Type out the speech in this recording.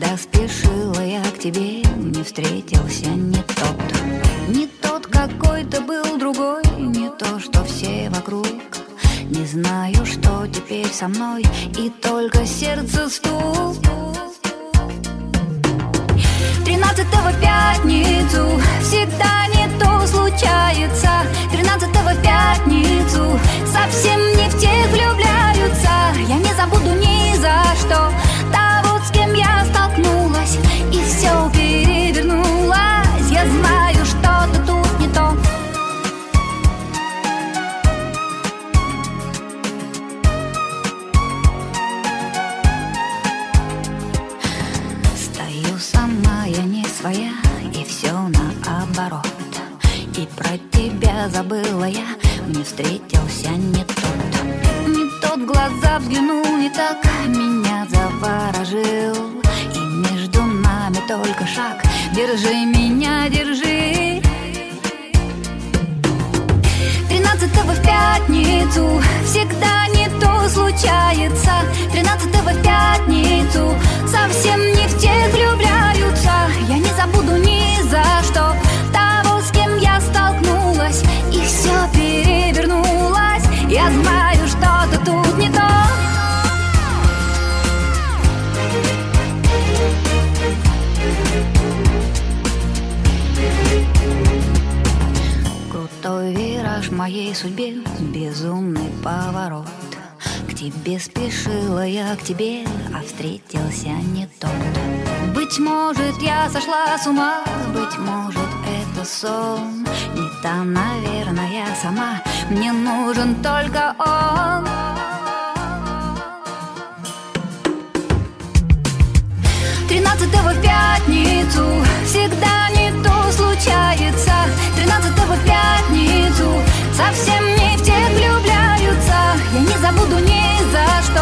Когда спешила я к тебе, мне встретился не тот, какой-то был другой, не то, что все вокруг. Не знаю, что теперь со мной, и только сердце стук. 13-го в пятницу всегда не то случается. 13-го в пятницу совсем не в тех влюбляются. Я не забуду ни за что того, с кем я столкнулась, и все перевернулось. Я знаю, что-то тут не то. Стою сама, я не своя, и все наоборот. И про тебя забыла я, мне встретился не тот. Не тот, в глаза взглянул не так, меня заворожил. И между нами только шаг, держи меня, держи. 13-го в пятницу всегда не то случается. 13-го в пятницу совсем не в тех влюбляются. Я не забуду ни за что того, с кем я столкнулась, и все перевернулось. Я знаю, что-то тут не то. Крутой вираж в моей судьбе, безумный поворот. К тебе спешила я, к тебе, а встретился не тот. Быть может, я сошла с ума, быть может, это сон. Не та, наверное, я сама, мне нужен только он. 13-го в пятницу всегда не то случается. 13-го в пятницу совсем не в тех влюбляются. Я не забуду ни за что